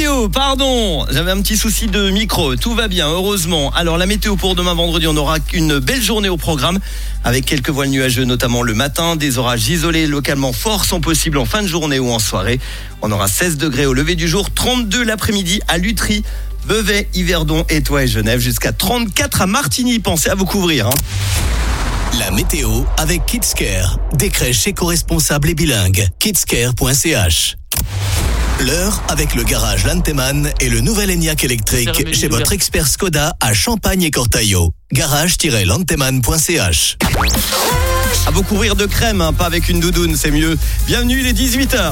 météo, pardon, j'avais un petit souci de micro, tout va bien, heureusement. Alors la météo pour demain vendredi, on aura une belle journée au programme avec quelques voiles nuageux, notamment le matin. Des orages isolés localement forts sont possibles en fin de journée ou en soirée. On aura 16 degrés au lever du jour, 32 l'après-midi à Lutry, Vevey, Yverdon, Étoile et Genève, jusqu'à 34 à Martigny. Pensez à vous couvrir. La météo avec KidsCare, des crèches éco-responsables et bilingues. kidscare.ch. L'heure avec le garage Lanteman et le nouvel Enyaq électrique chez votre expert Skoda à Champagne et Cortaillot. Garage-lanteman.ch. À vous couvrir de crème, pas avec une doudoune, c'est mieux. Bienvenue, il est 18h.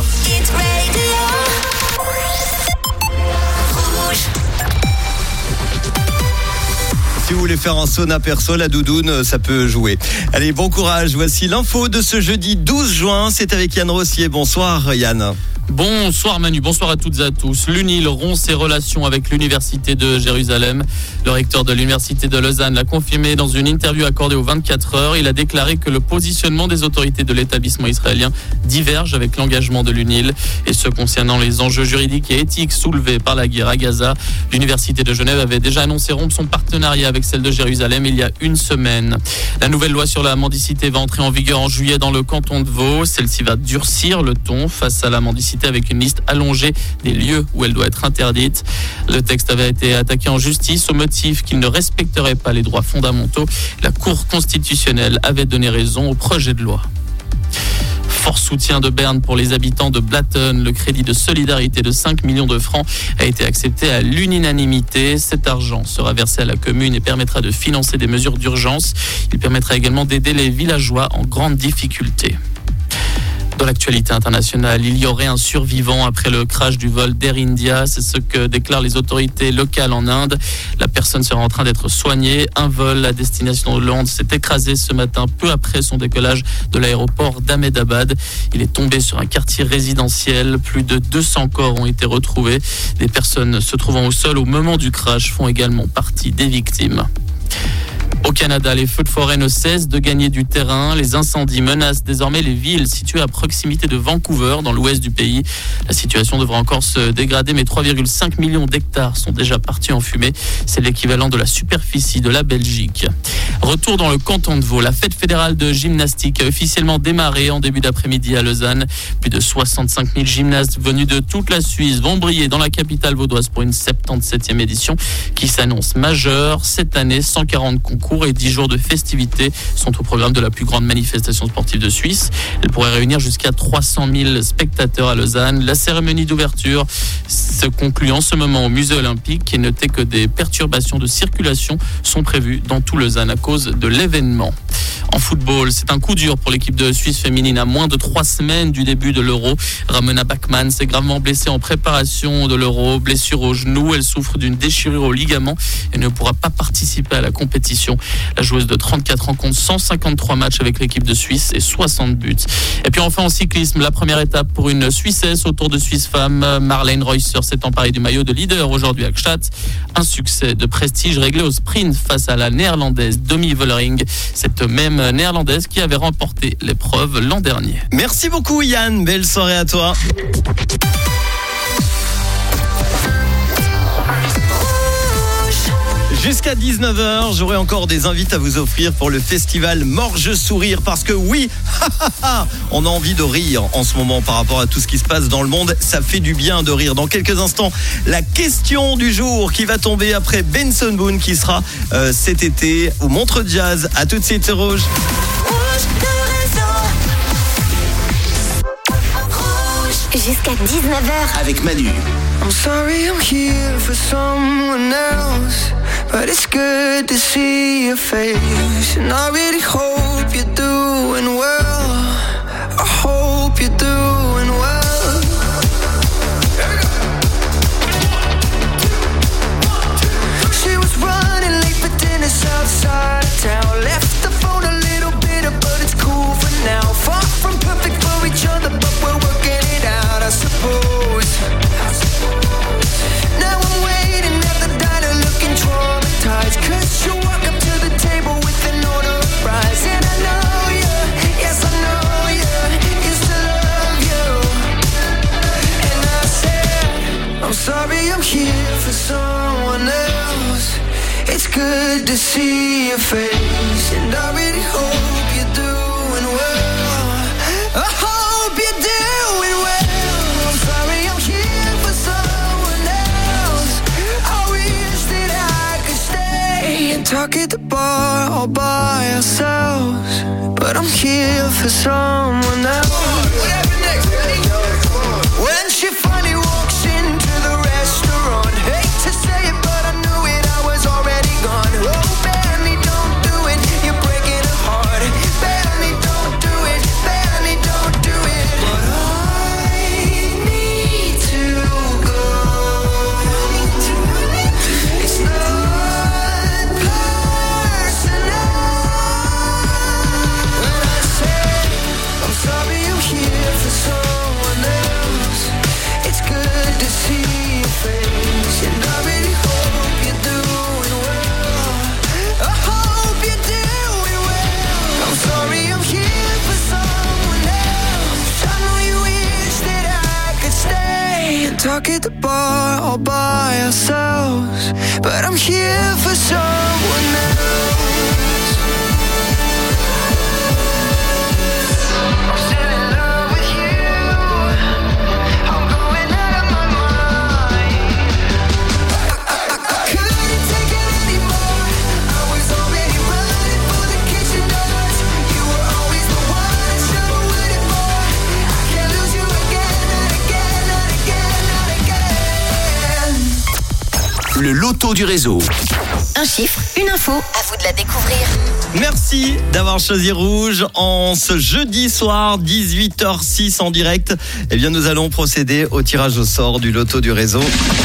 Si vous voulez faire un sauna perso, la doudoune, ça peut jouer. Allez, bon courage. Voici l'info de ce jeudi 12 juin. C'est avec Yann Rossier. Bonsoir Yann. Bonsoir Manu, bonsoir à toutes et à tous. L'UNIL rompt ses relations avec l'Université de Jérusalem. Le recteur de l'Université de Lausanne l'a confirmé dans une interview accordée aux 24 heures. Il a déclaré que le positionnement des autorités de l'établissement israélien diverge avec l'engagement de l'UNIL. Et ce concernant les enjeux juridiques et éthiques soulevés par la guerre à Gaza. L'Université de Genève avait déjà annoncé rompre son partenariat avec celle de Jérusalem il y a une semaine. La nouvelle loi sur la mendicité va entrer en vigueur en juillet dans le canton de Vaud. Celle-ci va durcir le ton face à la mendicité avec une liste allongée des lieux où elle doit être interdite. Le texte avait été attaqué en justice au motif qu'il ne respecterait pas les droits fondamentaux. La Cour constitutionnelle avait donné raison au projet de loi. Fort soutien de Berne pour les habitants de Blatten. Le crédit de solidarité de 5 millions de francs a été accepté à l'unanimité. Cet argent sera versé à la commune et permettra de financer des mesures d'urgence. Il permettra également d'aider les villageois en grande difficulté. Dans l'actualité internationale, il y aurait un survivant après le crash du vol d'Air India. C'est ce que déclarent les autorités locales en Inde. La personne serait en train d'être soignée. Un vol à destination de Londres s'est écrasé ce matin peu après son décollage de l'aéroport d'Ahmedabad. Il est tombé sur un quartier résidentiel. Plus de 200 corps ont été retrouvés. Des personnes se trouvant au sol au moment du crash font également partie des victimes. Au Canada, les feux de forêt ne cessent de gagner du terrain. Les incendies menacent désormais les villes situées à proximité de Vancouver, dans l'ouest du pays. La situation devrait encore se dégrader, mais 3,5 millions d'hectares sont déjà partis en fumée. C'est l'équivalent de la superficie de la Belgique. Retour dans le canton de Vaud. La fête fédérale de gymnastique a officiellement démarré en début d'après-midi à Lausanne. Plus de 65 000 gymnastes venus de toute la Suisse vont briller dans la capitale vaudoise pour une 77e édition qui s'annonce majeure. Cette année, 140 concours et 10 jours de festivités sont au programme de la plus grande manifestation sportive de Suisse. Elle pourrait réunir jusqu'à 300 000 spectateurs à Lausanne. La cérémonie d'ouverture se conclut en ce moment au musée olympique et notez que des perturbations de circulation sont prévues dans tout Lausanne à cause de l'événement. En football, c'est un coup dur pour l'équipe de Suisse féminine à moins de 3 semaines du début de l'Euro. Ramona Bachmann s'est gravement blessée en préparation de l'Euro. Blessure au genou, elle souffre d'une déchirure au ligament et ne pourra pas participer à la compétition. La joueuse de 34 ans compte 153 matchs avec l'équipe de Suisse et 60 buts. Et puis enfin en cyclisme, la première étape pour une Suissesse au Tour de Suisse Femmes. Marlene Reusser s'est emparée du maillot de leader aujourd'hui à Gstaad. Un succès de prestige réglé au sprint face à la néerlandaise Domi Vollering. Cette même néerlandaise qui avait remporté l'épreuve l'an dernier. Merci beaucoup Yann, belle soirée à toi. Jusqu'à 19h, j'aurai encore des invités à vous offrir pour le festival Morge Sourire. Parce que oui, on a envie de rire en ce moment par rapport à tout ce qui se passe dans le monde. Ça fait du bien de rire. Dans quelques instants, la question du jour qui va tomber après Benson Boone qui sera cet été au Montreux Jazz. À tout de suite, c'est Rouge. Jusqu'à 19h avec Manu. I'm sorry I'm here for someone else, but it's good to see your face. And I really hope you're doing well. I hope you're doing well. She was running late for dinner outside of town. Left the phone a little bitter, but it's cool for now. Far from perfect for each other, but we're working it out, I suppose. Now I'm waiting at the diner looking traumatized, 'cause you walk up to the table with an order of fries. And I know you, yes I good to see your face, and I really hope you're doing well. I hope you're doing well. I'm sorry I'm here for someone else. I wish that I could stay and talk at the bar all by ourselves, but I'm here for someone else. When she finally walks into the restaurant, hate to say it, but I knew it, I was already gone. Oh, Benny, don't do it, you're breaking her heart. Benny, don't do it, Benny, don't do it. But I need to go. It's not personal. When I say I'm sorry I'm here for someone else, it's good to see your face, and I really hope you're doing well. I hope you're doing well. I'm sorry I'm here for someone else. I know you wish that I could stay and talk at the bar all by ourselves, but I'm here for someone else. I'm still in love with you. I'm going out of my mind. I couldn't take it anymore. I was already running for the kitchen doors. You were always the one I should have waited for. I can't lose you again, not again, not again, not again. Le loto du réseau. Un chiffre, une info, à vous de la découvrir. Merci d'avoir choisi Rouge en ce jeudi soir, 18h06 en direct. Eh bien, nous allons procéder au tirage au sort du loto du réseau.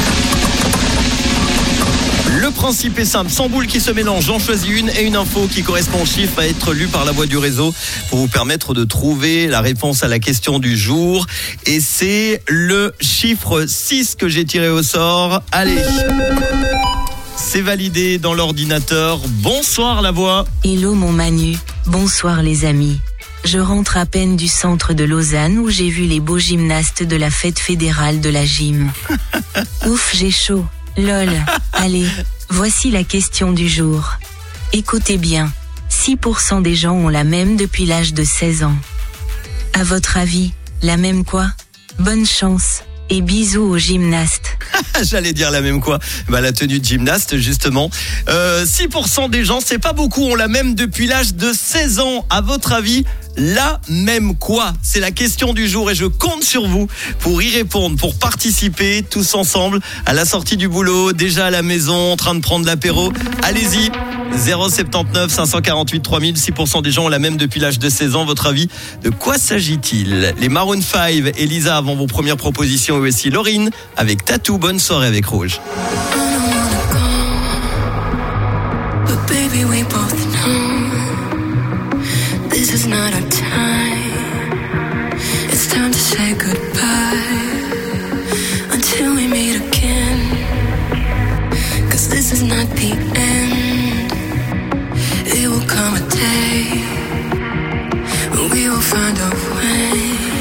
Le principe est simple, 100 boules qui se mélangent, j'en choisis une et une info qui correspond au chiffre à être lu par la voix du réseau pour vous permettre de trouver la réponse à la question du jour. Et c'est le chiffre 6 que j'ai tiré au sort. Allez, c'est validé dans l'ordinateur. Bonsoir la voix. Hello mon Manu, bonsoir les amis. Je rentre à peine du centre de Lausanne où j'ai vu les beaux gymnastes de la fête fédérale de la gym. Ouf, j'ai chaud. Lol. Allez, voici la question du jour. Écoutez bien, 6% des gens ont la même depuis l'âge de 16 ans. À votre avis, la même quoi ? Bonne chance et bisous aux gymnastes. J'allais dire la même quoi. La tenue de gymnaste justement. 6% des gens, c'est pas beaucoup, ont la même depuis l'âge de 16 ans. À votre avis, la même quoi ? C'est la question du jour et je compte sur vous pour y répondre, pour participer tous ensemble à la sortie du boulot, déjà à la maison, en train de prendre l'apéro. Allez-y, 079 548 3000, 6% des gens ont la même depuis l'âge de 16 ans. Votre avis, de quoi s'agit-il ? Les Maroon 5 et Lisa avant vos premières propositions, et aussi Laurine avec Tattoo. Bonne soirée avec Rouge. But baby, we both know this is not our time. It's time to say goodbye until we meet again. 'Cause this is not the end. It will come a day when we will find a way.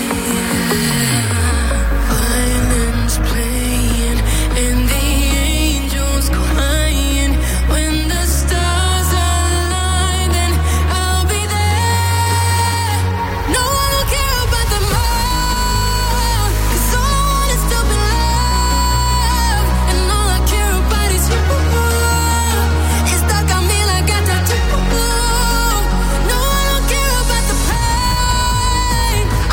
Violins playing and the angels crying. When the stars align, then I'll be there. No one will care about the more, 'cause all I want is to be loved, and all I care about is you. It's stuck on me like a tattoo. No one will care about the pain.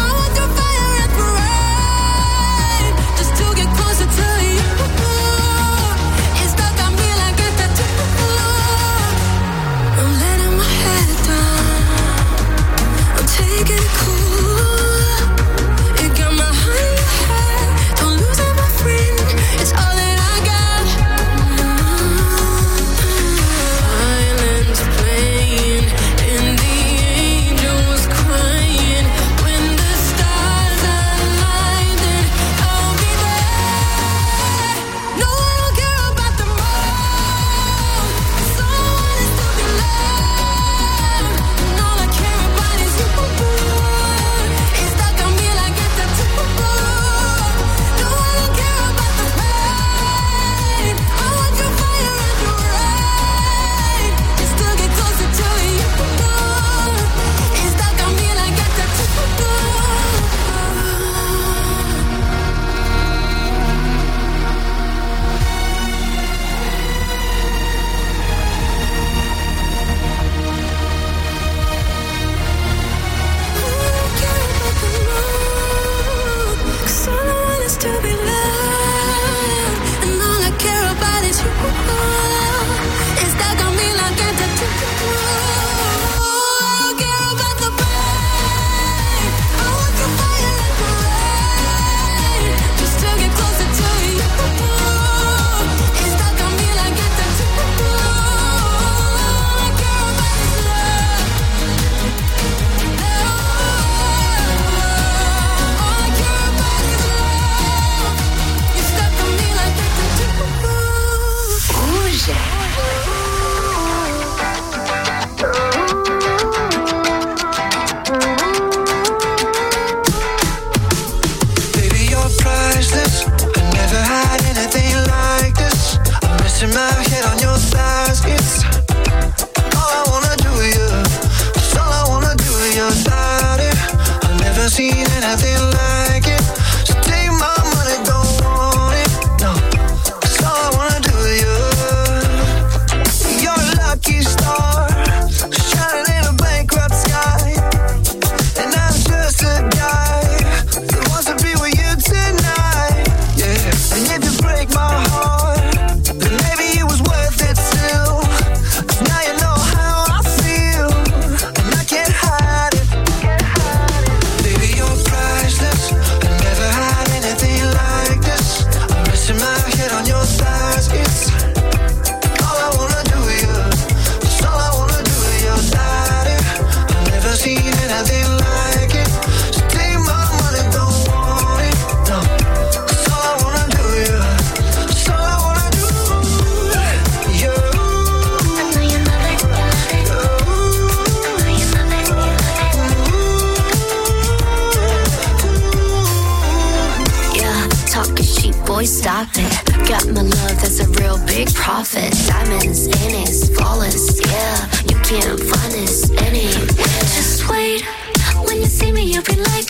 boy, stop it. Got my love, that's a real big profit. Diamonds in it, flawless, yeah. You can't find this anywhere. Just wait, when you see me, you'll be like,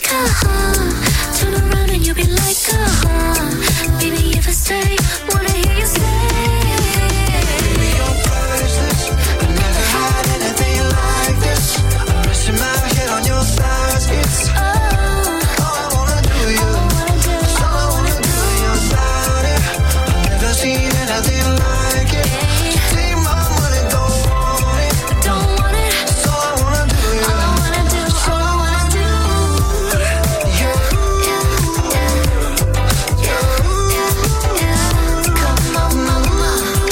uh-huh. Turn around and you'll be like, uh-huh. Baby, if I stay, wanna hear you say. Baby, you're priceless. I never had anything like this. I'm resting my head on your thighs. It's all I wanna do, you. It's all I wanna do, your body. I've never seen anything like it. So take my money, don't want it. Don't want it. It's all I wanna do, you. All I wanna do, all I wanna do. Come on, mama.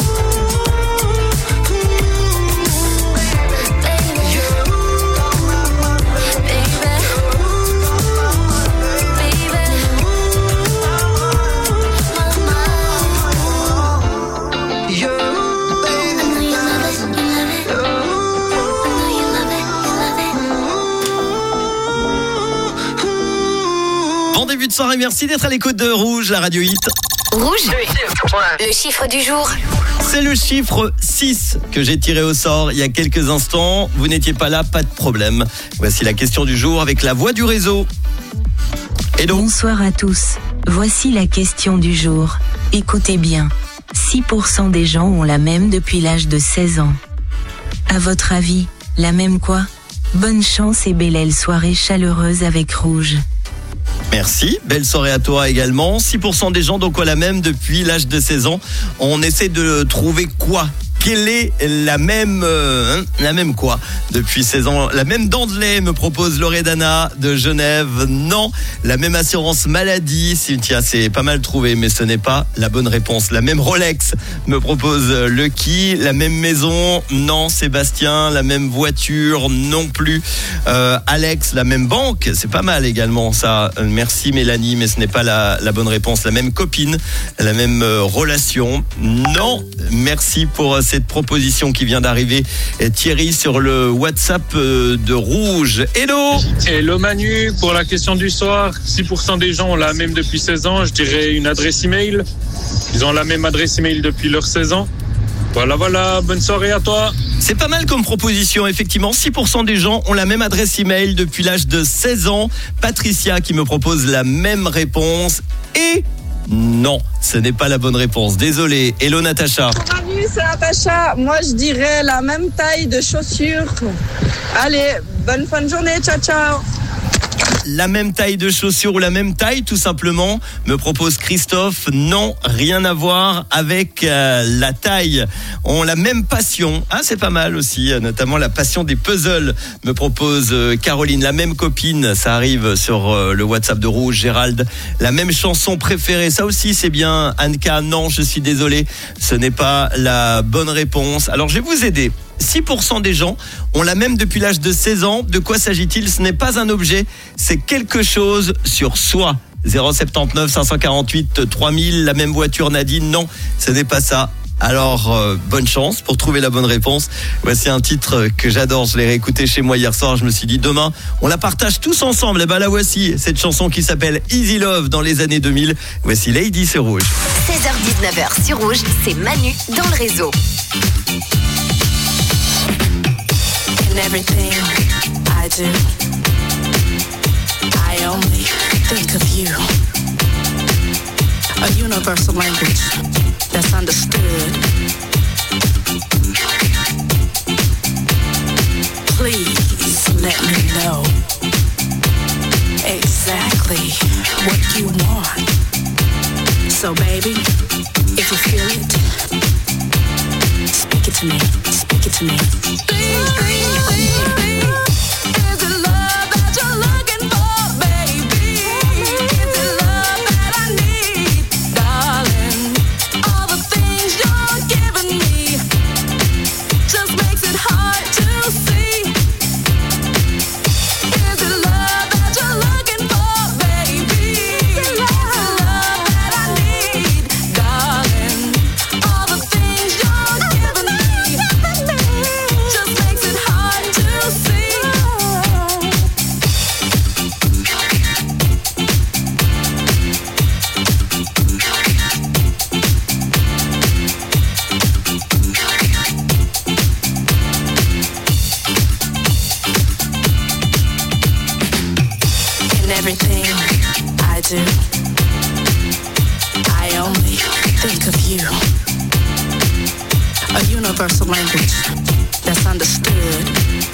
Bon début de soirée, merci d'être à l'écoute de Rouge, la radio hit. Rouge, le chiffre du jour. C'est le chiffre 6 que j'ai tiré au sort il y a quelques instants. Vous n'étiez pas là, pas de problème. Voici la question du jour avec la voix du réseau. Hello. Bonsoir à tous. Voici la question du jour. Écoutez bien. 6% des gens ont la même depuis l'âge de 16 ans. À votre avis, la même quoi? Bonne chance et belle soirée chaleureuse avec Rouge. Merci, belle soirée à toi également. 6% des gens donc ont la même depuis l'âge de 16 ans. On essaie de trouver quoi? Quelle est la même quoi depuis 16 ans? La même dent de lait, me propose Loredana de Genève. Non. La même assurance maladie. Cynthia, c'est pas mal trouvé, mais ce n'est pas la bonne réponse. La même Rolex, me propose Lucky. La même maison. Non. Sébastien. La même voiture. Non plus. Alex, la même banque. C'est pas mal également ça. Merci Mélanie, mais ce n'est pas la bonne réponse. La même copine. La même relation. Non. Merci pour cette proposition qui vient d'arriver. Thierry sur le WhatsApp de Rouge. Hello. Hello Manu, pour la question du soir, 6% des gens ont la même depuis 16 ans, je dirais une adresse email. Ils ont la même adresse email depuis leurs 16 ans. Voilà, bonne soirée à toi. C'est pas mal comme proposition, effectivement. 6% des gens ont la même adresse email depuis l'âge de 16 ans. Patricia qui me propose la même réponse. Et non, ce n'est pas la bonne réponse. Désolé. Hello Natacha. Salut, c'est Natacha. Moi, je dirais la même taille de chaussures. Allez, bonne fin de journée. Ciao, ciao. la même taille de chaussures ou la même taille tout simplement, me propose Christophe. Non, rien à voir avec la taille. On la même passion. Ah, c'est pas mal aussi, notamment la passion des puzzles, me propose Caroline. La même copine, ça arrive sur le WhatsApp de Rouge. Gérald, la même chanson préférée, ça aussi c'est bien. Anka, non, je suis désolé, ce n'est pas la bonne réponse. Alors je vais vous aider. 6% des gens ont la même depuis l'âge de 16 ans. De quoi s'agit-il? Ce n'est pas un objet, c'est quelque chose sur soi. 079 548 3000, la même voiture. Nadine, non, ce n'est pas ça. Alors, bonne chance pour trouver la bonne réponse. Voici un titre que j'adore, je l'ai réécouté chez moi hier soir. Je me suis dit, demain, on la partage tous ensemble. Et ben la voici, cette chanson qui s'appelle Easy Love dans les années 2000. Voici Lady sur Rouge. 16h-19h sur Rouge, c'est Manu dans le réseau. In everything I do, I only think of you. A universal language that's understood. Please let me know exactly what you want. So baby, if you feel it, speak it to me, speak it to me. Is it love that you're looking for, baby? Is it love that I need, darling? All the things you're giving me just makes it hard to see. Is it love that you're looking for, baby? Is it love that I need, darling? All the things you're giving me just makes it hard to see. In everything I do, I only think of you. A universal language that's understood.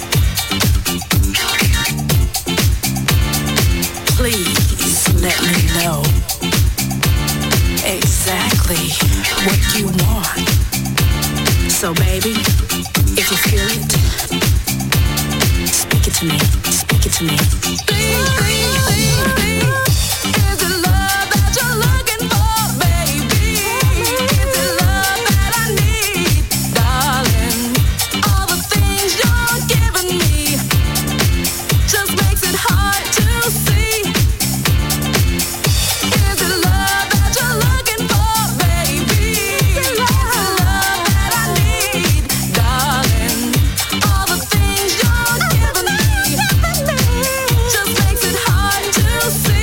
Please let me know exactly what you want. So baby, if you feel it, speak it to me, speak it to me. Is it love that you're looking for, baby? Is it love that I need, darling? All the things you're giving me just makes it hard to see. Is it love that you're looking for, baby? Is it love that I need, darling? All the things you're giving me just makes it hard to see.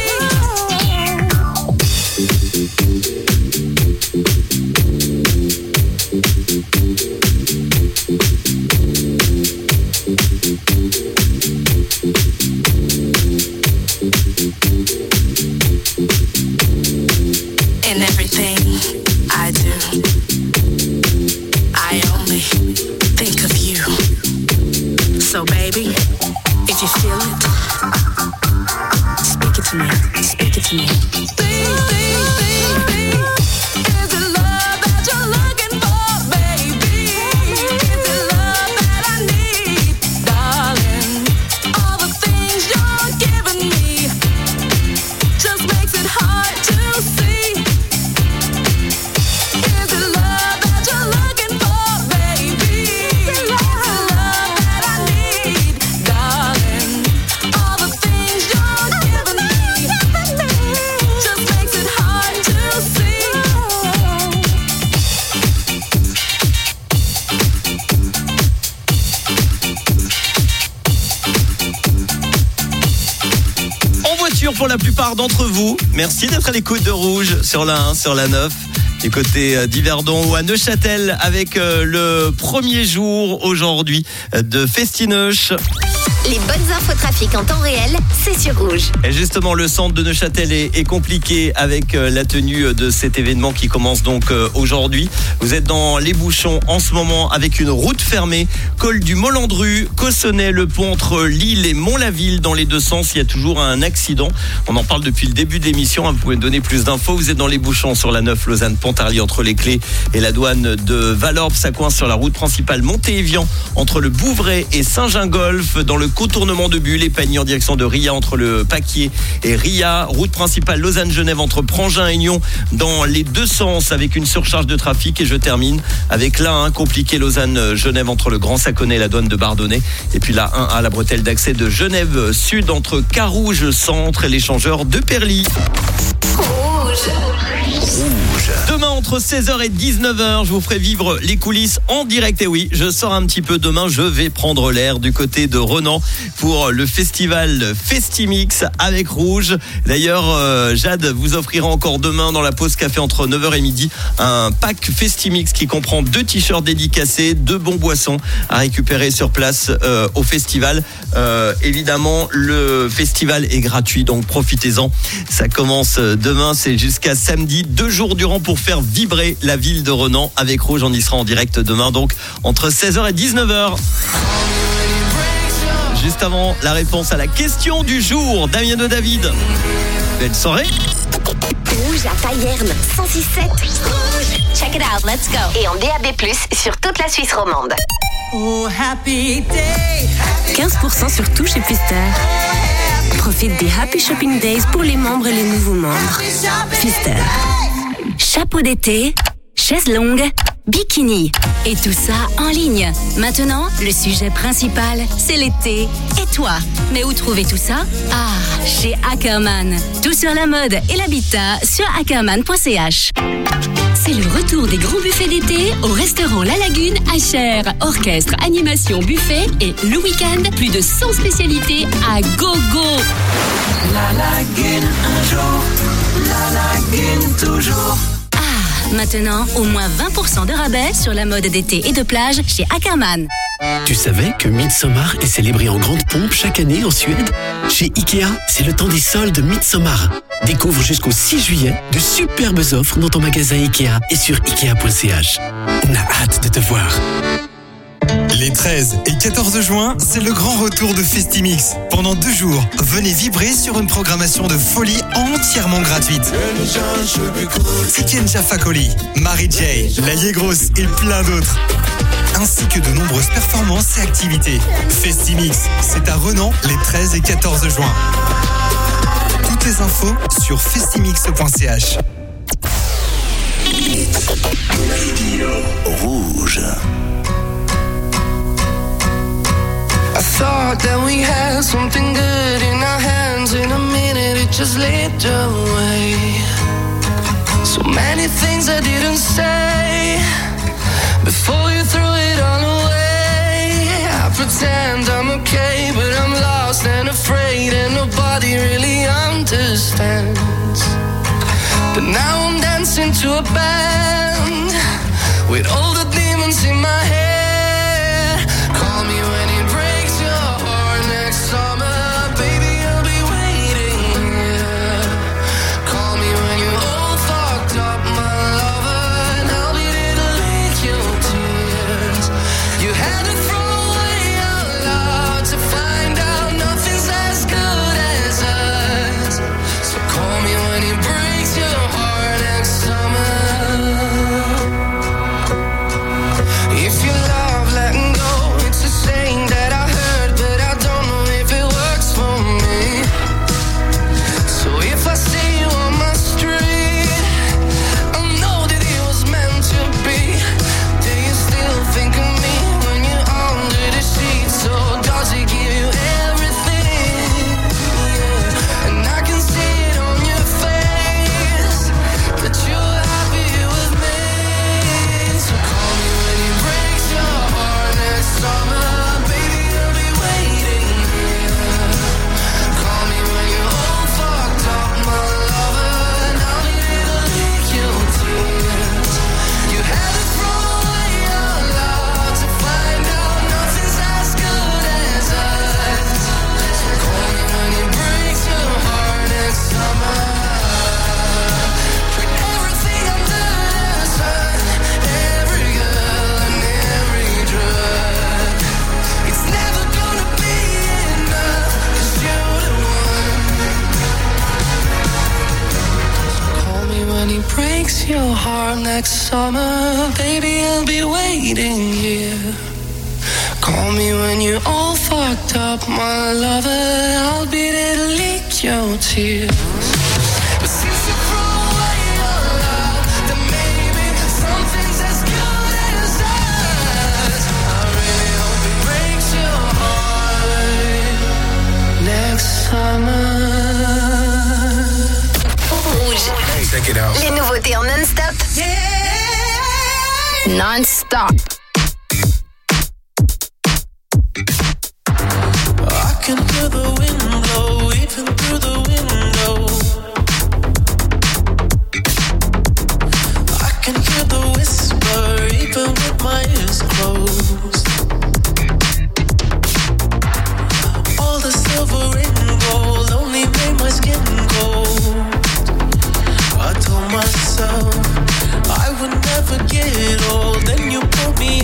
In everything I do, I only think of you. So baby, if you feel it, speak it to me, speak it to me. Is it love that you're looking for, baby? Is it love that I need, darling? All the things you're giving me just makes it hard to see. Is it love that you're looking for, baby? Is it love that I need, darling? All the things you're giving me just makes it hard to see. En voiture pour la plupart d'entre vous. Merci d'être à l'écoute de Rouge sur la 1, sur la 9. Du côté d'Yverdon ou à Neuchâtel avec le premier jour aujourd'hui de Festinoche. Les bonnes infos trafic en temps réel, c'est sur Rouge. Et justement, le centre de Neuchâtel est compliqué avec la tenue de cet événement qui commence donc aujourd'hui. Vous êtes dans les bouchons en ce moment avec une route fermée, col du Molandru, Cossonay, le pont entre Lille et Mont-la-Ville dans les deux sens. Il y a toujours un accident. On en parle depuis le début de l'émission. Vous pouvez me donner plus d'infos. Vous êtes dans les bouchons sur la 9 Lausanne-Pontarlier entre les Clés et la douane de Valorbe. Ça coince sur la route principale Montéévian entre le Bouvray et Saint-Gingolf dans le contournement de Bulle et Pagny en direction de Ria entre le Paquier et Ria. Route principale Lausanne-Genève entre Prangin et Nyon dans les deux sens avec une surcharge de trafic. Et je termine avec la 1 compliqué Lausanne-Genève entre le Grand Saconnet et la douane de Bardonnay. Et puis la 1A, la bretelle d'accès de Genève Sud entre Carouge Centre et l'échangeur de Perly. Rouge. Demain entre 16h et 19h, je vous ferai vivre les coulisses en direct. Et oui, je sors un petit peu demain, je vais prendre l'air du côté de Renan pour le festival Festimix avec Rouge. D'ailleurs, Jade vous offrira encore demain dans la pause café entre 9h et midi un pack Festimix qui comprend 2 t-shirts dédicacés, 2 bons boissons à récupérer sur place au festival. Évidemment, le festival est gratuit, donc profitez-en. Ça commence demain, c'est jusqu'à samedi, 2 jours durant pour faire vibrer la ville de Renan avec Rouge. On y sera en direct demain, donc entre 16h et 19h. Juste avant, la réponse à la question du jour, Damien de David. Belle soirée. Rouge à Payerne, 106.7. Rouge. Check it out, let's go. Et en DAB+, sur toute la Suisse romande. Oh, happy day. 15% sur tout chez Pfister. Profite des Happy Shopping Days pour les membres et les nouveaux membres. Pfister. Chapeau d'été, chaise longue, bikini. Et tout ça en ligne. Maintenant, le sujet principal, c'est l'été. Et toi, mais où trouver tout ça? Ah, chez Ackerman. Tout sur la mode et l'habitat sur ackerman.ch. C'est le retour des grands buffets d'été au restaurant La Lagune à Cher. Orchestre, animation, buffet et le week-end, plus de 100 spécialités à gogo. La Lagune un jour, la Lagune toujours. Maintenant, au moins 20% de rabais sur la mode d'été et de plage chez Ackerman. Tu savais que Midsommar est célébré en grande pompe chaque année en Suède? Chez Ikea, c'est le temps des soldes Midsommar. Découvre jusqu'au 6 juillet de superbes offres dans ton magasin Ikea et sur ikea.ch. On a hâte de te voir. Les 13 et 14 juin, c'est le grand retour de Festimix. Pendant 2 jours, venez vibrer sur une programmation de folie entièrement gratuite. Tiken Jafakoli, Mary J, La Yegros et plein d'autres. Ainsi que de nombreuses performances et activités. Festimix, c'est à Renan les 13 et 14 juin. Toutes les infos sur festimix.ch. Rouge. I thought that we had something good in our hands. In a minute it just slipped away. So many things I didn't say before you threw it all away. I pretend I'm okay, but I'm lost and afraid, and nobody really understands. But now I'm dancing to a band with all the demons in my head. Call me when it breaks your heart next summer, baby, I'll be waiting here. Call me when you're all fucked up, my lover, and I'll be there to lick your tears. You had to throw away our love to find out nothing's as good as us. So call me when it breaks your heart next summer. around next summer, baby, I'll be waiting here. Call me when you're all fucked up, my lover. I'll be there to lick your tears. But since you threw away your love, then maybe something's as good as us. I really hope it breaks your heart next summer. Rouge. Check it out. Les nouveautés en non-stop. Non-stop. I can hear the wind blow even through the window. I can hear the whisper even with my eyes closed. All the silver and gold only made my skin cold. I told myself I would never get old. Then you pulled me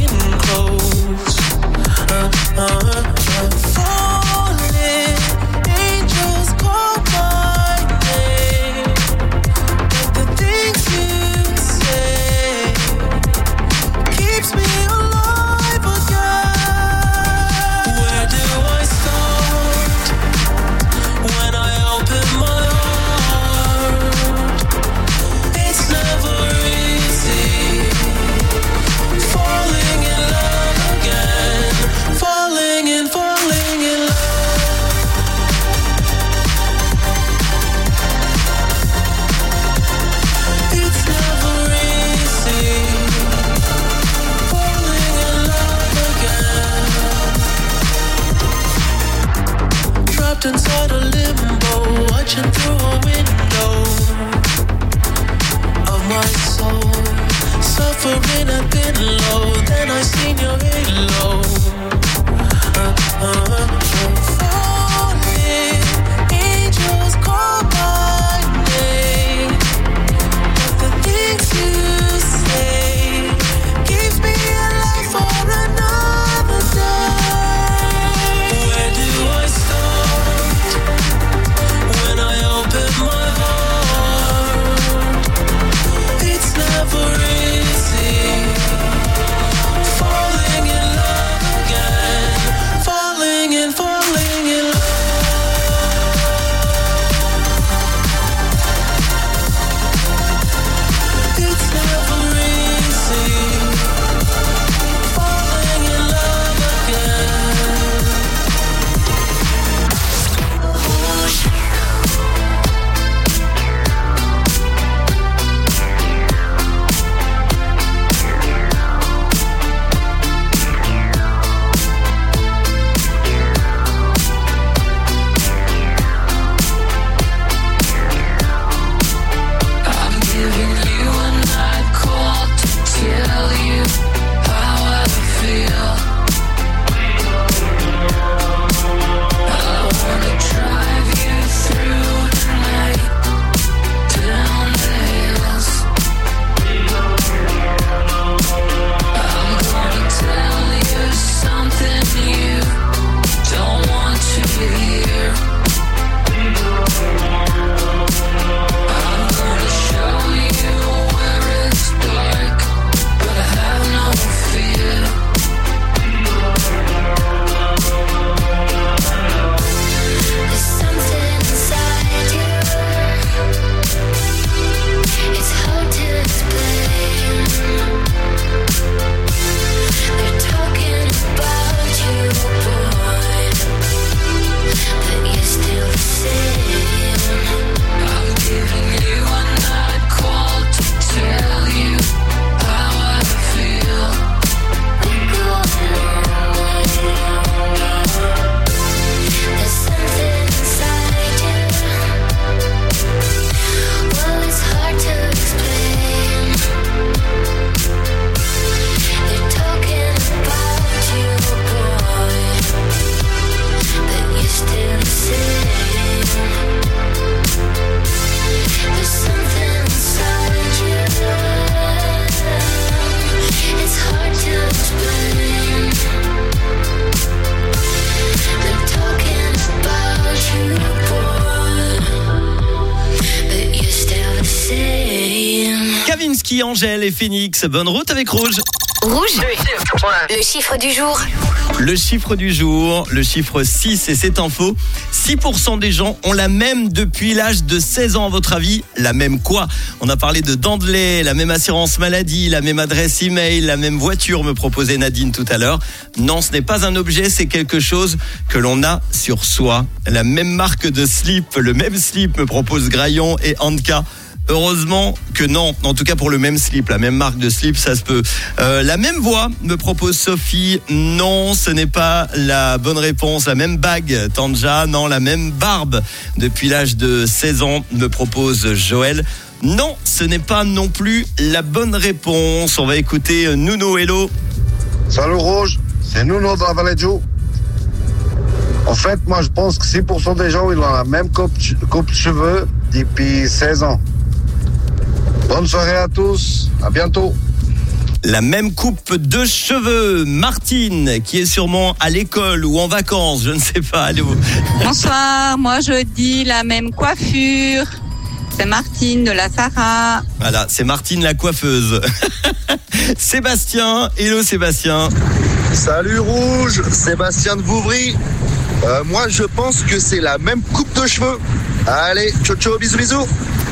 Jackie, Angèle et Phoenix. Bonne route avec Rouge. Rouge, le chiffre du jour. Le chiffre du jour, le chiffre 6, et c'est info. 6% des gens ont la même depuis l'âge de 16 ans, à votre avis. La même quoi? On a parlé de dents de lait, la même assurance maladie, la même adresse email, la même voiture, me proposait Nadine tout à l'heure. Non, ce n'est pas un objet, c'est quelque chose que l'on a sur soi. La même marque de slip, le même slip, me propose Graillon et Anka. Heureusement que non, en tout cas pour le même slip, la même marque de slip, ça se peut. La même voix, me propose Sophie. Non, ce n'est pas la bonne réponse. La même bague, Tanja. Non, la même barbe depuis l'âge de 16 ans, me propose Joël. Non, ce n'est pas non plus la bonne réponse. On va écouter Nuno. Hello. Salut Rouge, c'est Nuno de la Vallée de Joux. En fait, moi je pense que 6% des gens ils ont la même coupe de cheveux depuis 16 ans. Bonne soirée à tous, à bientôt. La même coupe de cheveux, Martine, qui est sûrement à l'école ou en vacances, je ne sais pas. Allez. Bonsoir, moi je dis la même coiffure. C'est Martine de la Sarah. Voilà, c'est Martine la coiffeuse. Sébastien, hello Sébastien. Salut Rouge, Sébastien de Vouvry. Moi je pense que c'est la même coupe de cheveux. Allez, ciao ciao, bisous bisous.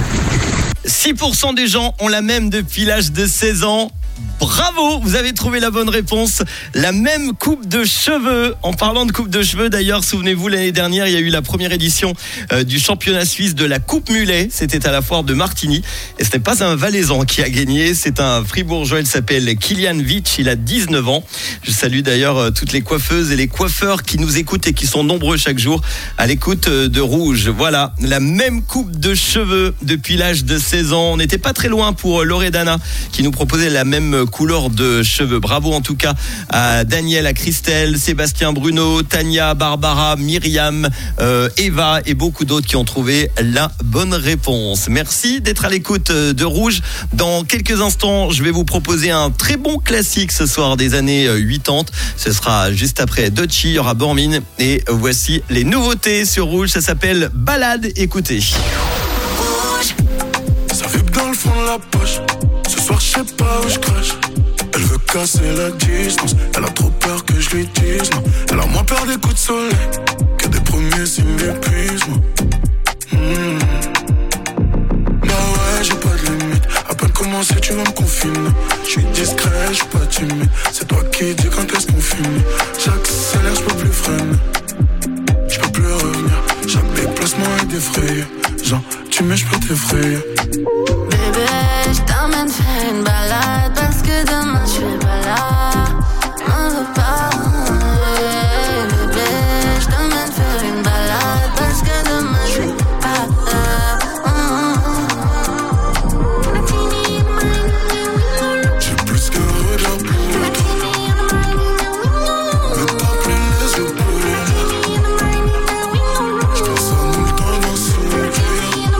6% des gens ont la même depuis l'âge de 16 ans. Bravo, vous avez trouvé la bonne réponse. La même coupe de cheveux. En parlant de coupe de cheveux, d'ailleurs, souvenez-vous, l'année dernière, il y a eu la première édition du championnat suisse de la Coupe Mulet. C'était à la foire de Martigny. Et ce n'est pas un Valaisan qui a gagné, c'est un Fribourgeois. Il s'appelle Kilian Vitch, il a 19 ans. Je salue d'ailleurs toutes les coiffeuses et les coiffeurs qui nous écoutent et qui sont nombreux chaque jour à l'écoute de Rouge. Voilà, la même coupe de cheveux depuis l'âge de 16 ans. On n'était pas très loin pour Loredana qui nous proposait la même couleur de cheveux. Bravo en tout cas à Daniel, à Christelle, Sébastien, Bruno, Tania, Barbara, Myriam, Eva et beaucoup d'autres qui ont trouvé la bonne réponse. Merci d'être à l'écoute de Rouge. Dans quelques instants, je vais vous proposer un très bon classique ce soir des années 80. Ce sera juste après Dochi, il y aura Bormin et voici les nouveautés sur Rouge. Ça s'appelle Balade. Écoutez. Ça vibre dans le fond de la poche. Ce soir, je sais pas où je crache. Elle veut casser la distance. Elle a trop peur que je lui dise non. Elle a moins peur des coups de soleil que des premiers signes d'épuisement. Bah ouais, j'ai pas de limite. À peine commencé, tu vas me confiner. Je suis discret, je suis pas timide. C'est toi qui dis quand est-ce qu'on finit. J'accélère, je peux plus freiner. Je peux plus revenir. Chaque déplacement est défrayé. Genre, tu m'aimes, je peux t'effrayer. Bébé, je t'emmène faire une balade parce que demain je serai pas là. M'en veux pas. Bébé, je t'emmène faire une balade parce que demain je serai pas là. J'ai plus qu'un regard pour toi. Mais t'as plein les yeux pour moi. Je passe un bout de temps dans ce sourire.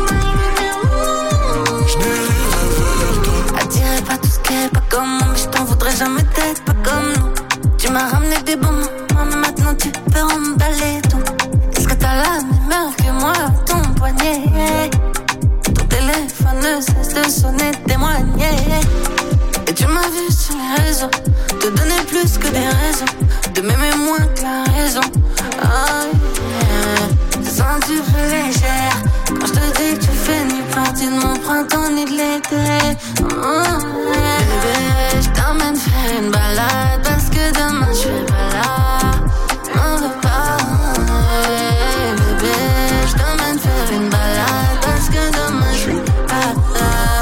Je n'irai vers toi. Attiré par tout ce qui est pas comme moi, mais je t'en voudrais jamais d'être pas comme nous. Tu m'as ramené des bons moments, mais maintenant tu peux emballer tout. Est-ce que t'as la même heure que moi à ton poignet? Ton téléphone ne cesse de sonner, témoigner. Et tu m'as vu sur les réseaux, te donner plus que des raisons, de m'aimer moins que la raison. Oh yeah, te sens tu plus légère quand je te dis que tu fais ni partie de mon printemps ni de l'été. Oh yeah. Bébé, je t'emmène faire une balade parce que demain je serai pas là. M'en veux pas. Bébé, je t'emmène faire une balade parce que demain je serai pas là.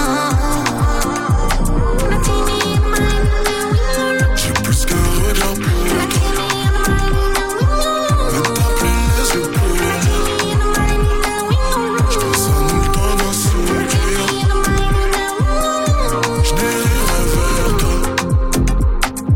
J'ai plus qu'un regard pour toi. Mais t'as plein les yeux pour moi. Je passe un bout de temps dans ce sourire. Je n'irai vers toi.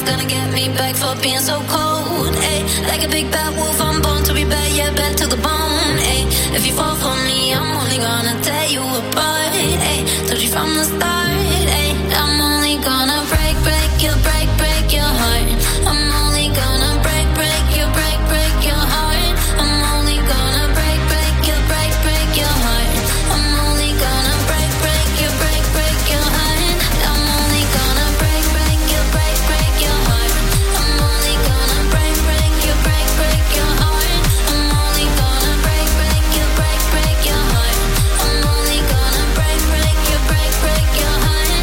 gonna get me back for being so cold. Ay, like a big bad wolf, I'm born to be bad, yeah, bad to the bone. Ay, if you fall for me, I'm only gonna tear you apart. Ay, told you from the start. Ay, I'm only gonna break your heart. I'm only gonna break your heart. I'm only gonna break your heart. I'm only gonna break your heart. I'm only gonna break your heart. I'm only gonna break your heart. I'm only gonna break your heart. I'm only gonna break your heart.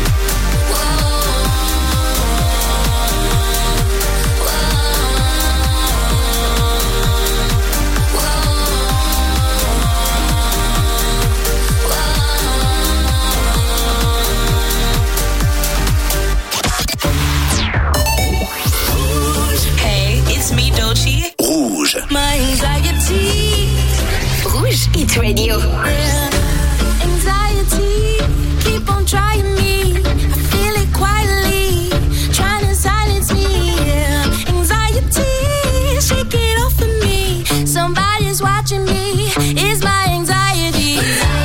Hey, it's me, Doechii. Rouge. My anxiety. Rouge Hit Radio. Anxiety, keep on trying me. I feel it quietly, trying to silence me. Anxiety, shake it off of me. Somebody's watching me. It's my anxiety.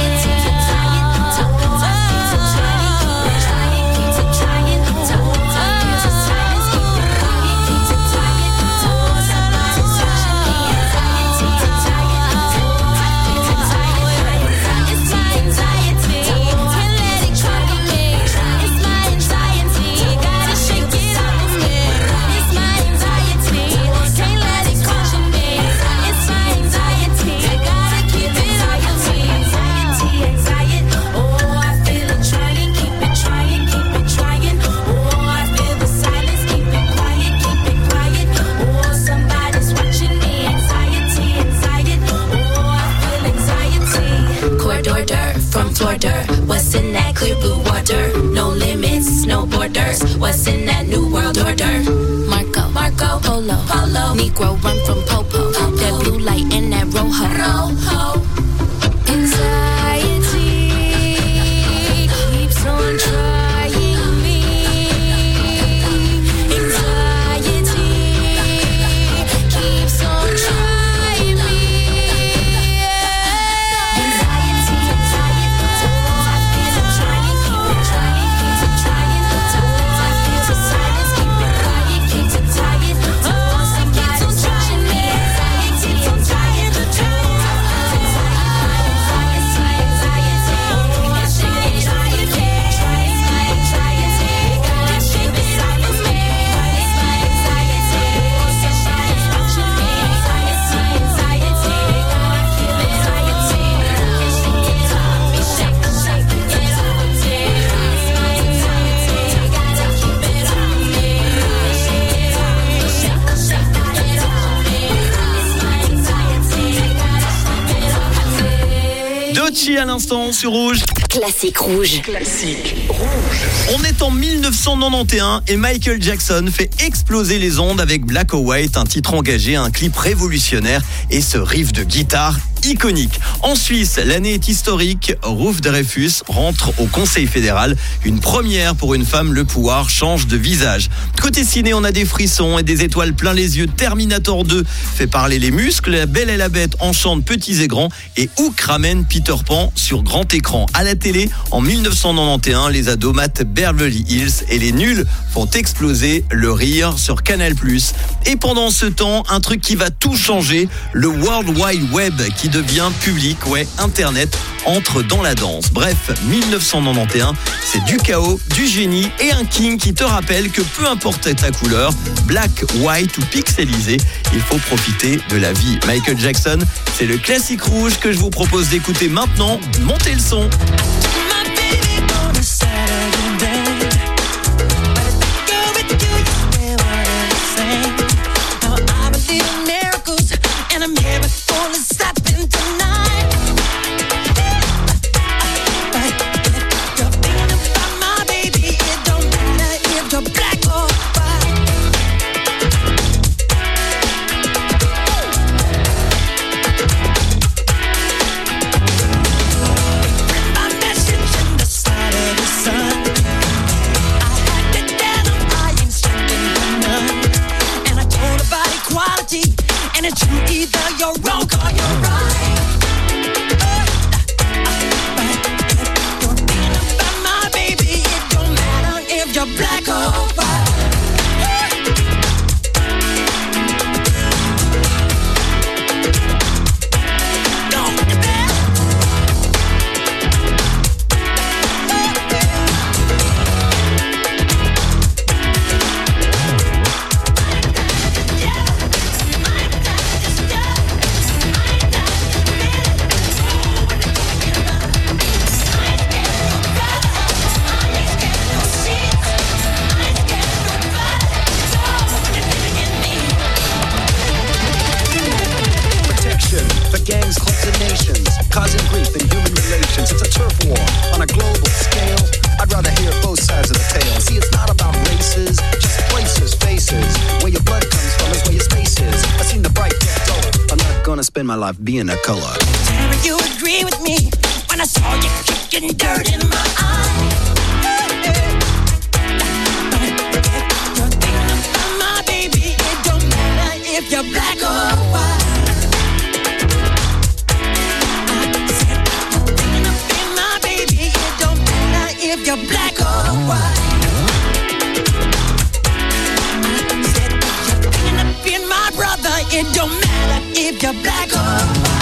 From Florida, what's in that clear blue water? No limits, no borders. What's in that new world order? Marco, Polo, Negro run from Popo. That blue light in that rojo. Anxiety keeps on trying me. Anxiety keeps on trying me. Doechii à l'instant sur Rouge. Classique Rouge. On est en 1991 et Michael Jackson fait exploser les ondes avec Black or White, un titre engagé, un clip révolutionnaire et ce riff de guitare iconique. En Suisse, l'année est historique. Ruth Dreyfus rentre au Conseil fédéral. Une première pour une femme, le pouvoir change de visage. Côté ciné, on a des frissons et des étoiles plein les yeux. Terminator 2 fait parler les muscles. La Belle et la Bête enchante petits et grands. Et Hook ramène Peter Pan sur grand écran. À la télé, en 1991, les ados matent Beverly Hills et les nuls font exploser le rire sur Canal+. Et pendant ce temps, un truc qui va tout changer, le World Wide Web qui devient public, Internet entre dans la danse. Bref, 1991, c'est du chaos, du génie et un king qui te rappelle que peu importe ta couleur, black, white ou pixelisé, il faut profiter de la vie. Michael Jackson, c'est le classique rouge que je vous propose d'écouter maintenant. Montez le son. Sun. and it's true, either you're wrong or you're right. You're thinking about my baby, it don't matter if you're black or white. For gangs, clubs, and nations, causing grief in human relations. It's a turf war on a global scale. I'd rather hear both sides of the tale. See, it's not about races, just places, faces. Where your blood comes from is where your space is. I've seen the bright get duller. I'm not gonna spend my life being a color. Tell you agree with me when I saw you kicking dirt in my eye. You're thinking about my baby, it don't matter if you're black or white. If you're black or white, I said if you're thinking of being my brother, it don't matter if you're black or white.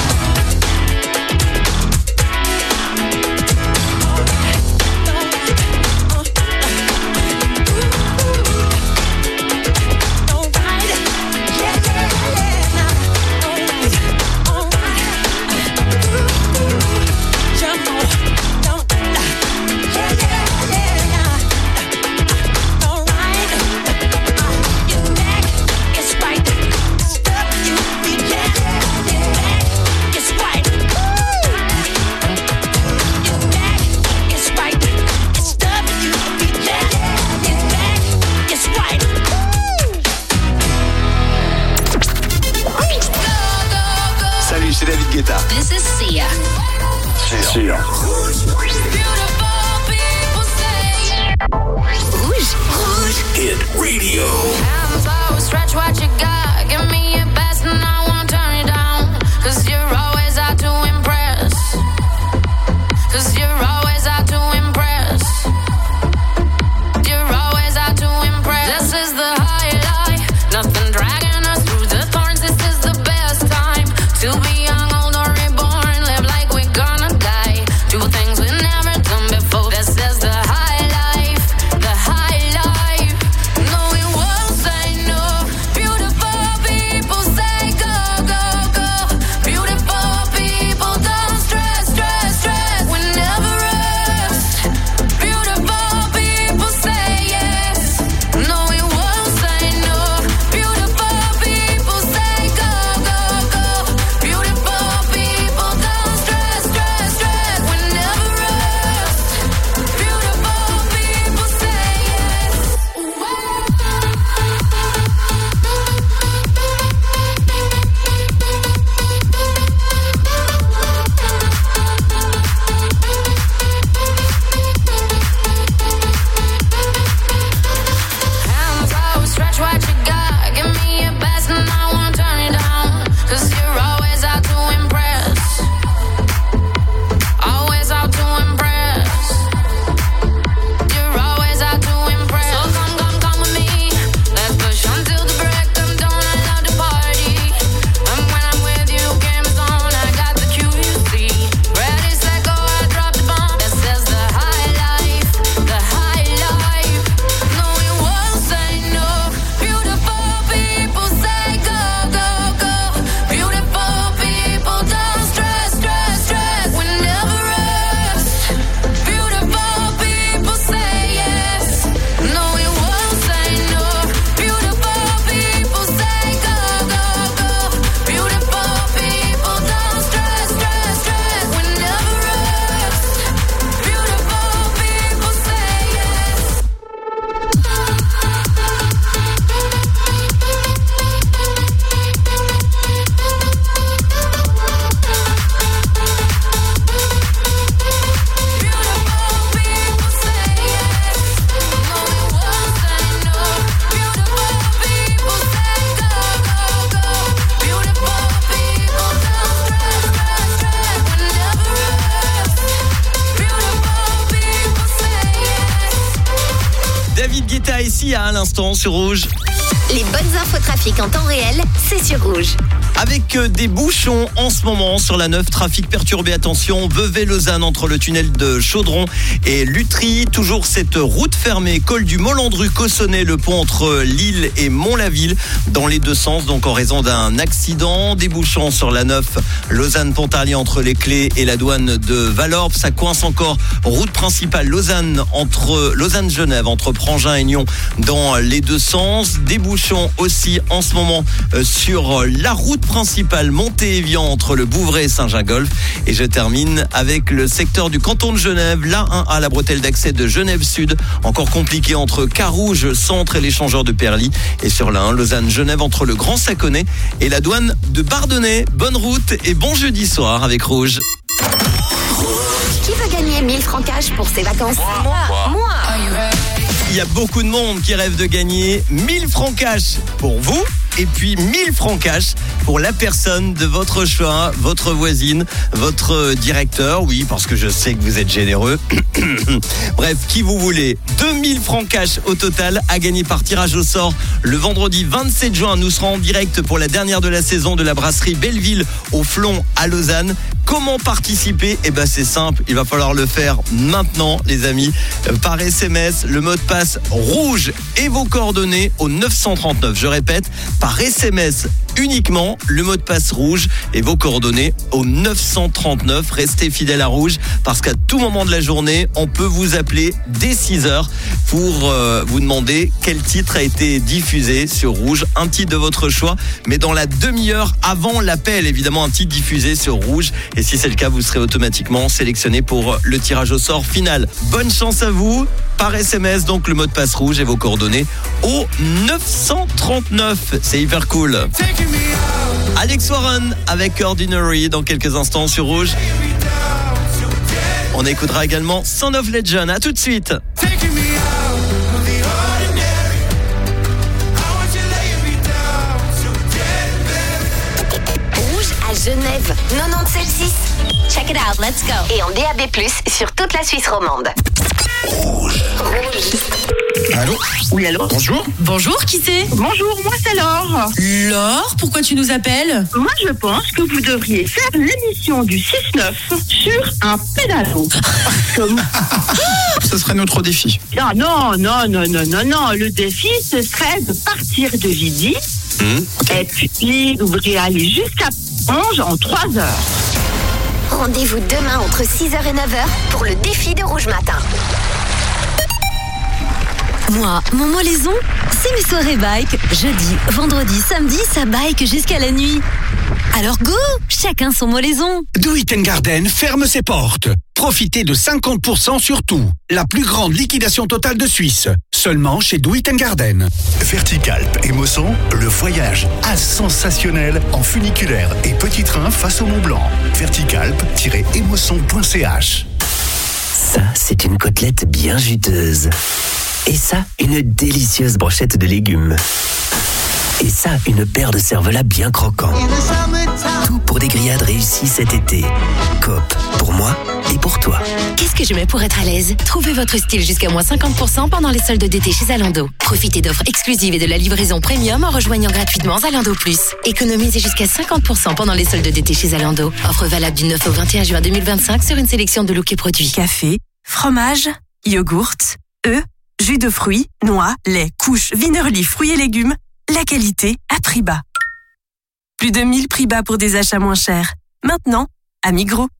Salut, c'est David Guetta. This is Sia. Sia. Rouge. Rouge. Hit radio. Hands out, stretch what you got. Give me your best and I won't turn you down. 'Cause you're always out to impress. 'Cause you're always out to impress. You're always out to impress. This is the high life. Nothing dragging us through the thorns. This is the best time to be young, old, or reborn. Live like we're gonna die. Do things we've never done before. This is the high life. The high life. No, we won't say no. Beautiful Sia à l'instant sur Rouge. Les bonnes infos trafic en temps réel, c'est sur Rouge. Avec des bouchons en ce moment sur la 9, trafic perturbé, attention, Vevey-Lausanne entre le tunnel de Chaudron et Lutry. Toujours cette route fermée, col du Molandru-Cossonay, le pont entre Lille et Mont-la-Ville dans les deux sens, donc en raison d'un accident. Des bouchons sur la 9, Lausanne-Pontarlier entre les Clés et la douane de Valorbe. Ça coince encore, route principale Lausanne-Genève entre Prangin et Nyon dans les deux sens. Des bouchons aussi en ce moment sur la route principale Monté-Évian entre le Bouvray et Saint-Gingolph. Et je termine avec le secteur du canton de Genève, l'A1A, la bretelle d'accès de Genève Sud, encore compliqué entre Carouge Centre et l'échangeur de Perly. Et sur l'A1, Lausanne-Genève entre le Grand Saconnet et la douane de Bardonnay. Bonne route et bon jeudi soir avec Rouge. Qui veut gagner 1000 francs cash pour ses vacances? Moi. Il y a beaucoup de monde qui rêve de gagner 1000 francs cash pour vous et puis 1000 francs cash pour la personne de votre choix, votre voisine, votre directeur. Oui, parce que je sais que vous êtes généreux. Bref, qui vous voulez. 2000 francs cash au total à gagner par tirage au sort le vendredi 27 juin. Nous serons en direct pour la dernière de la saison de la brasserie Belleville au Flon à Lausanne. Comment participer? Eh ben c'est simple, il va falloir le faire maintenant les amis, par SMS, le mot de passe rouge et vos coordonnées au 939. Je répète, par SMS uniquement, le mot de passe rouge et vos coordonnées au 939. Restez fidèles à Rouge parce qu'à tout moment de la journée, on peut vous appeler dès 6h pour vous demander quel titre a été diffusé sur Rouge. Un titre de votre choix, mais dans la demi-heure avant l'appel, évidemment un titre diffusé sur Rouge. Et si c'est le cas, vous serez automatiquement sélectionné pour le tirage au sort final. Bonne chance à vous. Par SMS, donc le mot de passe rouge et vos coordonnées au 939. C'est hyper cool. Alex Warren avec Ordinary dans quelques instants sur Rouge. On écoutera également Son of Legend. À tout de suite. Rouge à Genève, 97.6. Check it out, let's go. Et en DAB+, sur toute la Suisse romande. Rouge. Allô? Oui, allô? Bonjour. Bonjour, qui c'est? Bonjour, moi c'est Laure. Laure, pourquoi tu nous appelles? Moi je pense que vous devriez faire l'émission du 6-9 sur un pédalo. Ce serait notre défi. Non. Le défi, ce serait de partir de Vidy et puis d'ouvrir aller jusqu'à Ponge en 3 heures. Rendez-vous demain entre 6h et 9h pour le défi de Rouge Matin. Moi, mon molaison, c'est mes soirées bike. Jeudi, vendredi, samedi, ça bike jusqu'à la nuit. Alors go, chacun son molaison. Do It Garden ferme ses portes. Profitez de 50% sur tout. La plus grande liquidation totale de Suisse. Seulement chez Do It Garden. Verticalp et Mosson, le voyage sensationnel en funiculaire et petit train face au Mont Blanc. Verticalp-emosson.ch. Ça, c'est une côtelette bien juteuse. Et ça, une délicieuse brochette de légumes. Et ça, une paire de cervelas bien croquants. Tout pour des grillades réussies cet été. Coop, pour moi et pour toi. Qu'est-ce que je mets pour être à l'aise? Trouvez votre style jusqu'à moins 50% pendant les soldes d'été chez Zalando. Profitez d'offres exclusives et de la livraison premium en rejoignant gratuitement Zalando Plus. Économisez jusqu'à 50% pendant les soldes d'été chez Zalando. Offre valable du 9 au 21 juin 2025 sur une sélection de looks et produits. Café, fromage, yogourt, œufs, jus de fruits, noix, lait, couches, Wienerli, fruits et légumes. La qualité à prix bas. Plus de 1000 prix bas pour des achats moins chers. Maintenant, à Migros.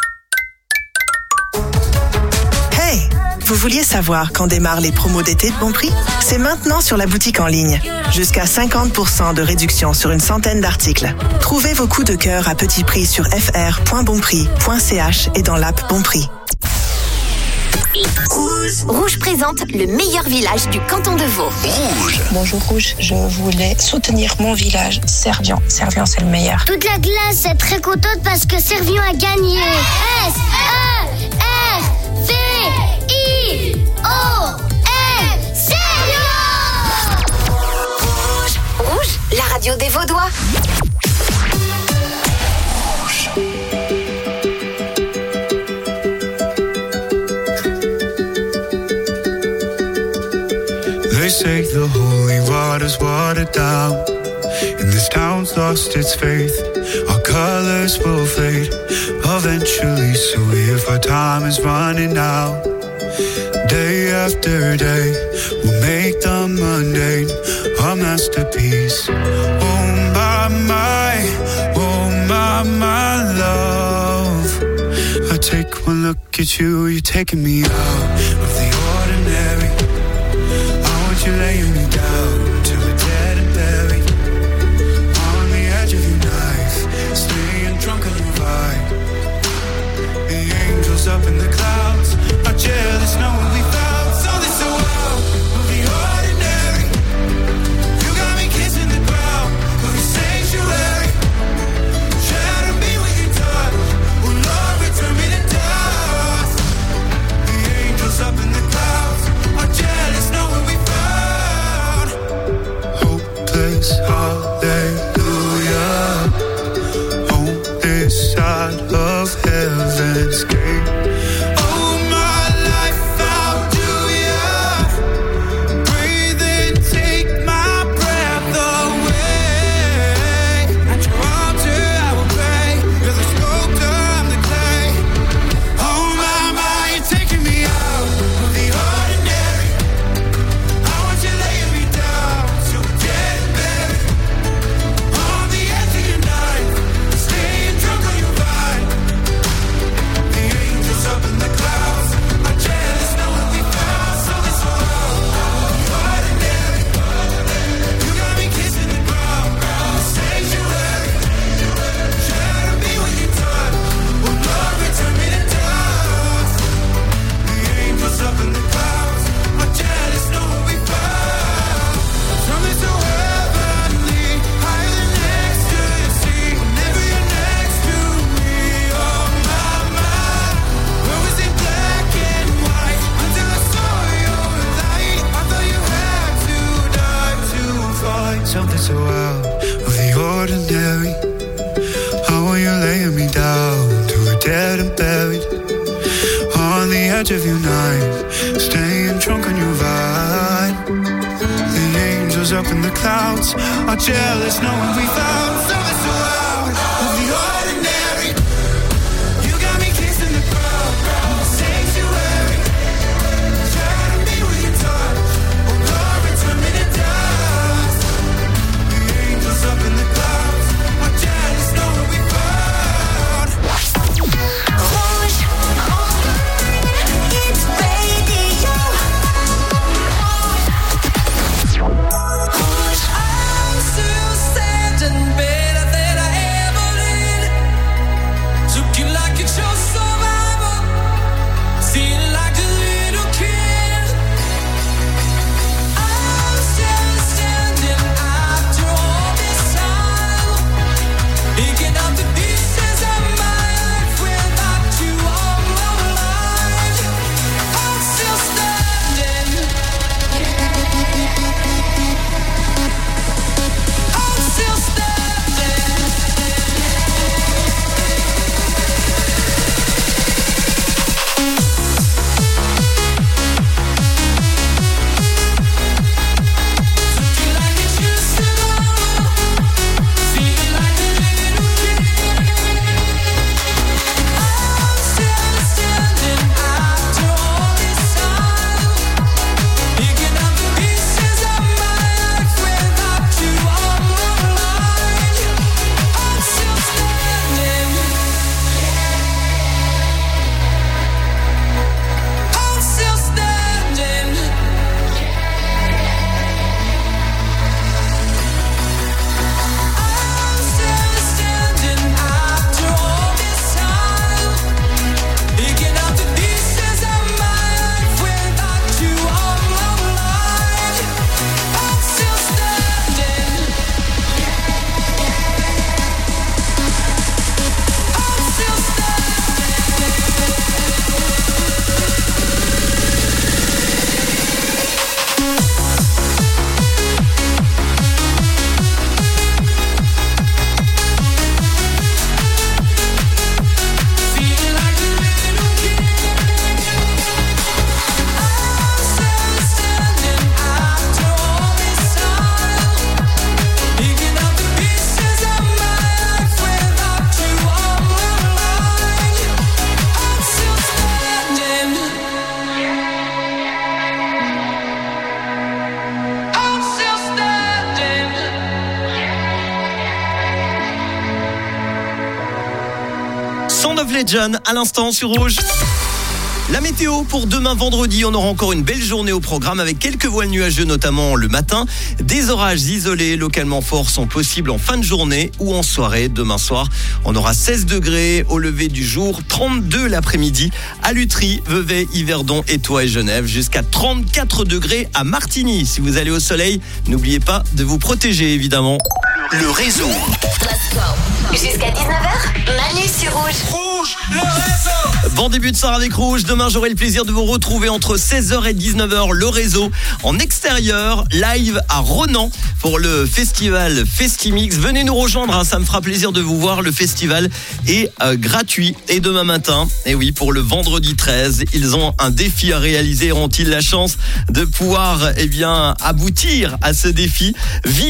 Hey! Vous vouliez savoir quand démarrent les promos d'été de bon prix? C'est maintenant sur la boutique en ligne. Jusqu'à 50% de réduction sur une centaine d'articles. Trouvez vos coups de cœur à petit prix sur fr.bonprix.ch et dans l'app Bonprix. Rouge présente le meilleur village du canton de Vaud. Bonjour Rouge, je voulais soutenir mon village, Servian. Servian, c'est le meilleur. Toute la classe est très contente parce que Servian a gagné. S-E-R-V-I-O-N, Servian! Rouge, la radio des Vaudois. They say the holy water's watered down, and this town's lost its faith. Our colors will fade eventually, so if our time is running out, day after day, we'll make the mundane a masterpiece. Oh my love, I take one look at you, you're taking me out of the ordinary. I want you laying me down till we're dead and buried, on the edge of your knife, staying drunk on your vibe. The angels up in the clouds are jealous knowing we found something so out of the ordinary. You got me kissing the ground of your sanctuary. Shadow me with your touch, oh Lord, return me to dust. The angels up in the clouds are jealous knowing we found hopeless hallelujah on this side of heaven's gate. Oh my life, how do ya breathe and take my breath away? At your altar I will pray, you're the sculptor, I'm the clay. Oh my, you're taking me out of the ordinary. I want you laying me down so dead and buried, on the edge of your knife, staying drunk on your vine. The angels up in the clouds are jealous knowing we found something so ordinary. You got me kissing the ground, the sanctuary. Shadow me when you touch, oh Lord, return me to dust. The angels up in the clouds are jealous knowing we found something so heavenly, higher than ecstasy. Whenever you're next to me, oh my, where was it black and white until I saw your light? I thought you had to die to find something so out of the ordinary. How are you laying me down till we're dead and buried, on the edge of your knife, staying drunk on your vine. The angels up in the clouds are jealous knowing we found something so out of the ordinary. You got me kissing the ground, the sanctuary. Shadow me with your touch, oh Lord, return me to dust. The angels up in the clouds are jealous knowing we found Rouge, it's radio. Rouge, I'm still standing better. of Legend à l'instant sur Rouge. La météo pour demain vendredi, on aura encore une belle journée au programme avec quelques voiles nuageux notamment le matin. Des orages isolés localement forts sont possibles en fin de journée ou en soirée. Demain soir, on aura 16 degrés au lever du jour, 32 l'après-midi à Lutry, Vevey, Yverdon, Étoile et Genève, jusqu'à 34 degrés à Martigny. Si vous allez au soleil, n'oubliez pas de vous protéger évidemment. Le réseau. Let's go. Jusqu'à 19h, Manu sur Rouge. Rouge, le réseau. Bon début de soir avec Rouge. Demain, j'aurai le plaisir de vous retrouver entre 16h et 19h, le réseau en extérieur, live à Ronan pour le festival Festimix. Venez nous rejoindre, hein, ça me fera plaisir de vous voir. Le festival est gratuit. Et demain matin, et oui, pour le vendredi 13, ils ont un défi à réaliser. Auront-ils la chance de pouvoir aboutir à ce défi?